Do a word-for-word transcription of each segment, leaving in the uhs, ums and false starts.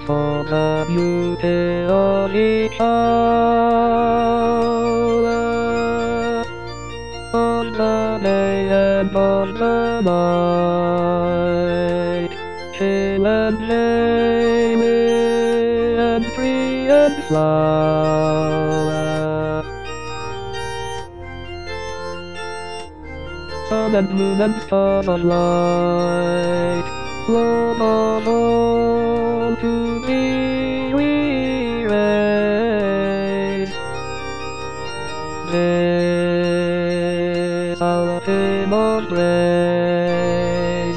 for the beauty of each other. On the day and on the night, chill and jammy and tree and flower. Sun and moon and stars on light, love of all to be we raise. This our hymn of praise.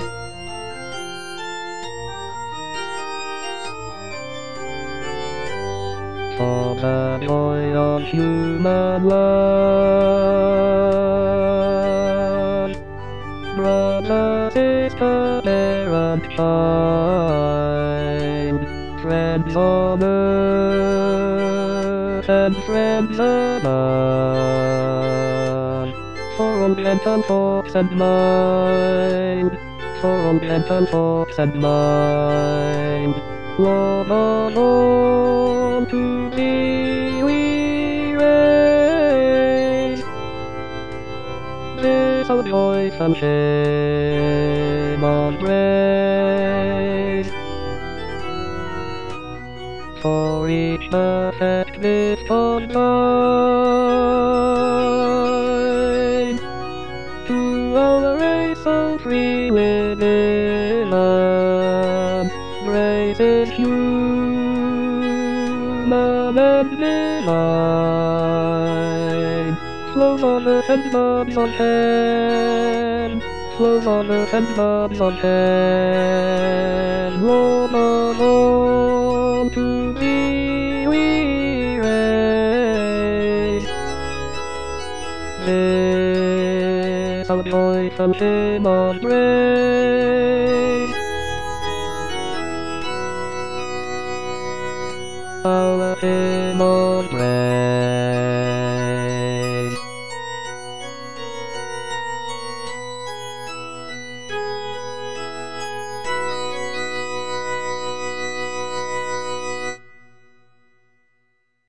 For the joy of human love, brother, sister, parent, child, friends on earth and friends above, for all gentle thoughts and mind, for all gentle thoughts and mind, love of all to be we raise. This our joyful hymn of praise. For each perfect gift of God, to our race so free within us, grace is human and divine. Flows on earth and loves on heaven, flows on earth and loves on heaven. Lord of all to thee we raise. This our joyful hymn of praise. Our hymn of praise.